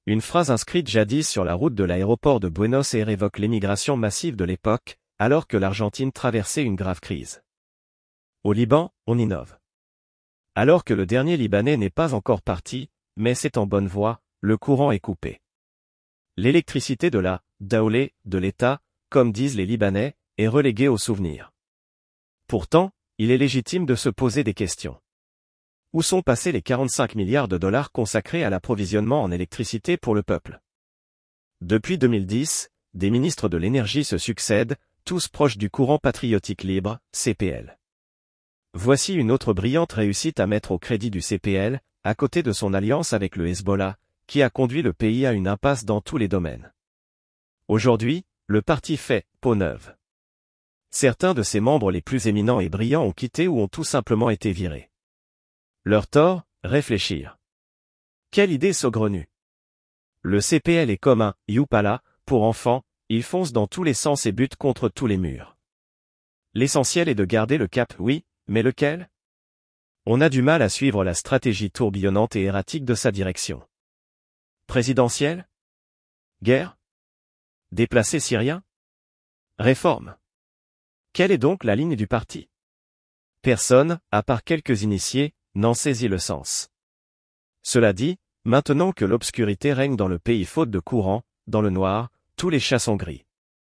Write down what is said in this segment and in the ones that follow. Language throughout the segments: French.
Une phrase inscrite jadis sur la route de l'aéroport de Buenos Aires évoque l'émigration massive de l'époque, alors que l'Argentine traversait une grave crise. Au Liban, on innove. Alors que le dernier Libanais n'est pas encore parti, mais c'est en bonne voie, le courant est coupé. L'électricité de la Daoulé de l'État, comme disent les Libanais, est reléguée au souvenir. Pourtant, il est légitime de se poser des questions. Où sont passés les 45 milliards de dollars consacrés à l'approvisionnement en électricité pour le peuple? Depuis 2010, des ministres de l'énergie se succèdent, tous proches du courant patriotique libre, CPL. Voici une autre brillante réussite à mettre au crédit du CPL, à côté de son alliance avec le Hezbollah, qui a conduit le pays à une impasse dans tous les domaines. Aujourd'hui, le parti fait peau neuve. Certains de ses membres les plus éminents et brillants ont quitté ou ont tout simplement été virés. Leur tort, réfléchir. Quelle idée saugrenue. Le CPL est comme un Youpala, pour enfants, il fonce dans tous les sens et bute contre tous les murs. L'essentiel est de garder le cap, oui, mais lequel? On a du mal à suivre la stratégie tourbillonnante et erratique de sa direction. Présidentielle? Guerre? Déplacé syrien? Réforme? Quelle est donc la ligne du parti? Personne, à part quelques initiés, n'en saisit le sens. Cela dit, maintenant que l'obscurité règne dans le pays faute de courant, dans le noir, tous les chats sont gris.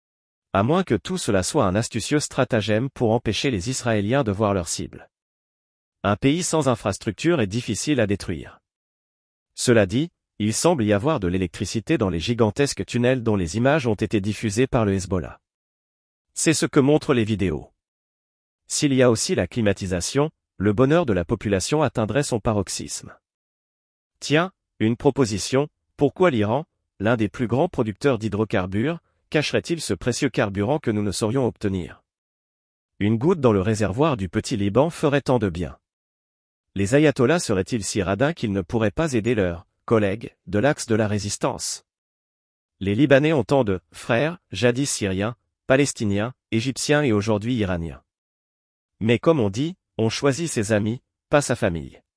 À moins que tout cela soit un astucieux stratagème pour empêcher les Israéliens de voir leur cible. Un pays sans infrastructure est difficile à détruire. Cela dit, il semble y avoir de l'électricité dans les gigantesques tunnels dont les images ont été diffusées par le Hezbollah. C'est ce que montrent les vidéos. S'il y a aussi la climatisation, le bonheur de la population atteindrait son paroxysme. Tiens, une proposition, pourquoi l'Iran, l'un des plus grands producteurs d'hydrocarbures, cacherait-il ce précieux carburant que nous ne saurions obtenir? Une goutte dans le réservoir du petit Liban ferait tant de bien. Les ayatollahs seraient-ils si radins qu'ils ne pourraient pas aider leurs collègues de l'axe de la résistance? Les Libanais ont tant de frères, jadis syriens, palestiniens, égyptiens et aujourd'hui iraniens. Mais comme on dit, on choisit ses amis, pas sa famille.